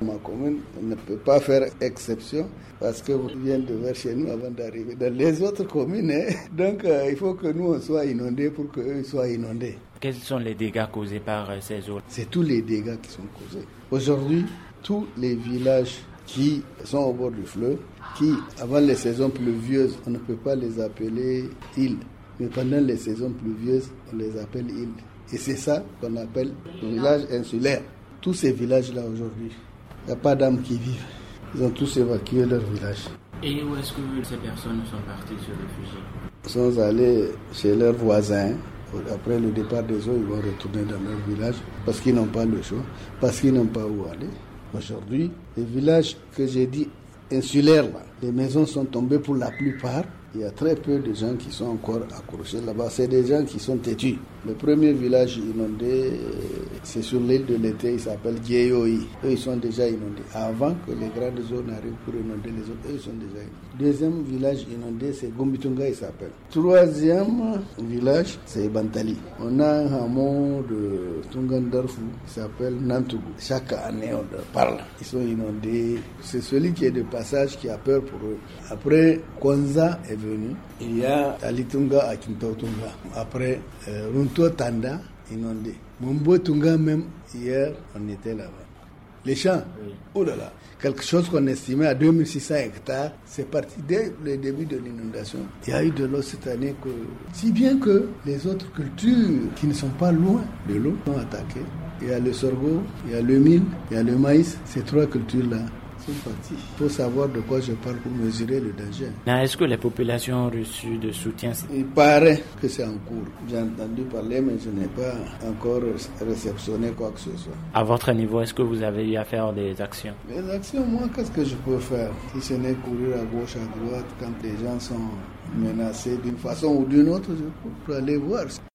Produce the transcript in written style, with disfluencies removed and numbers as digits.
Ma commune ne peut pas faire exception parce que vous venez de vers chez nous avant d'arriver dans les autres communes. Donc il faut que nous on soit inondés pour qu'eux soient inondés. Quels sont les dégâts causés par ces eaux? C'est tous les dégâts qui sont causés. Aujourd'hui, tous les villages qui sont au bord du fleuve, qui, avant les saisons pluvieuses, on ne peut pas les appeler îles. Mais pendant les saisons pluvieuses, on les appelle îles. Et c'est ça qu'on appelle village insulaire. Tous ces villages-là aujourd'hui, il n'y a pas d'âmes qui vivent. Ils ont tous évacué leur village. Et où est-ce que ces personnes sont parties se réfugier? Ils sont allés chez leurs voisins. Après le départ des eaux, ils vont retourner dans leur village parce qu'ils n'ont pas le choix, parce qu'ils n'ont pas où aller. Aujourd'hui, les villages que j'ai dit insulaires, là, les maisons sont tombées pour la plupart. Il y a très peu de gens qui sont encore accrochés là-bas. C'est des gens qui sont têtus. Le premier village inondé, c'est sur l'île de l'été, il s'appelle Dieyoï. Eux, ils sont déjà inondés. Avant que les grandes eaux n'arrivent pour inonder les autres, eux, ils sont déjà inondés. Deuxième village inondé, c'est Gombitunga, il s'appelle. Troisième village, c'est Bantali. On a un hameau de Tungandarfou qui s'appelle Nantougou. Chaque année, on leur parle. Ils sont inondés. C'est celui qui est de passage qui a peur pour eux. Après, Kwanza est venu. Il y a Talitunga à Kintautunga. Après, Runto Tanda, inondé. Mumbo Tunga même, hier, on était là-bas. Les champs, oh là là, quelque chose qu'on estimait à 2600 hectares, c'est parti dès le début de l'inondation. Il y a eu de l'eau cette année, si bien que les autres cultures qui ne sont pas loin de l'eau sont attaquées. Il y a le sorgho, il y a le mil, il y a le maïs, ces trois cultures-là sont parties. Il faut savoir de quoi je parle pour mesurer le danger. Est-ce que les populations ont reçu de soutien? Il paraît que c'est en cours. J'ai entendu parler, mais je n'ai pas encore réceptionné quoi que ce soit. À votre niveau, est-ce que vous avez eu à faire des actions? Les actions, moi, qu'est-ce que je peux faire? Si ce n'est courir à gauche, à droite, quand les gens sont menacés d'une façon ou d'une autre, je peux aller voir.